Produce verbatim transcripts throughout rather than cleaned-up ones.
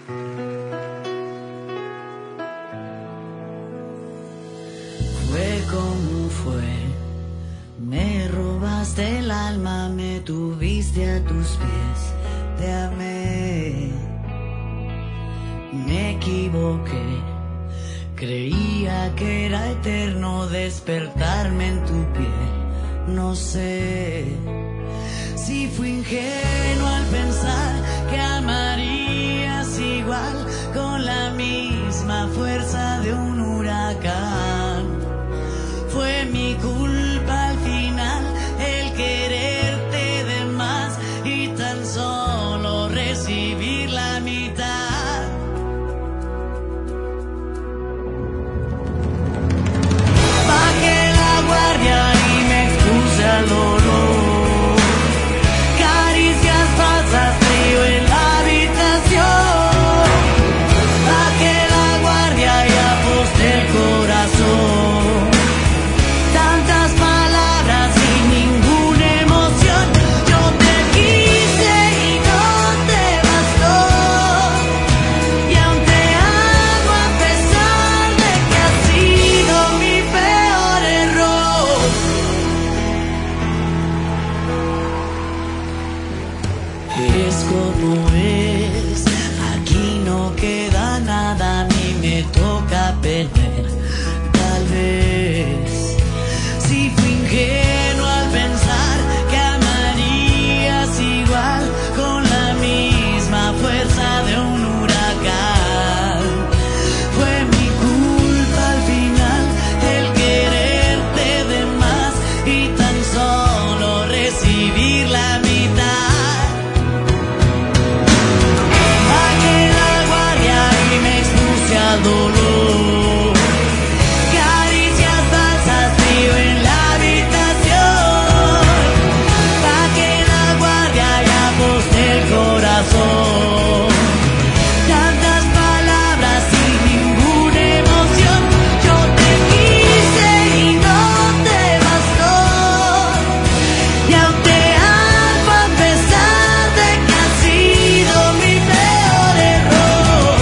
Fue como fue, me robaste el alma, me tuviste a tus pies, te amé, me equivoqué, creía que era eterno despertarme en tu piel, no sé si fui ingenuo al pensar que amarías igual con la misma fuerza de un huracán. Fue mi culpa al final el quererte de más y tan solo recibir la mitad. Bajé la guardia y me expuse al dolor. Caricias falsas, frío en la habitación. Bajé la guardia y aposté el corazón. Es como es, aquí no queda nada, a mí me toca perder. Tal vez, si fui ingenuo al pensar que amarías igual con la misma fuerza de un huracán. Fue mi culpa al final el quererte de más y tan solo recibir la mitad. Dolor, caricias falsas, frío en la habitación. Bajé la guardia y aposté el corazón. Tantas palabras sin ninguna emoción. Yo te quise y no te bastó. Y aún te amo a pesar de que ha sido mi peor error.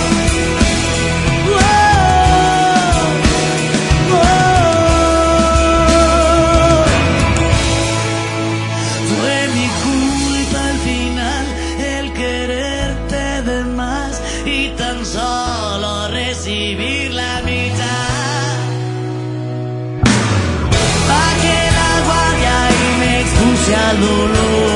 Y tan solo recibir la mitad. Bajé la guardia y me expuse al dolor.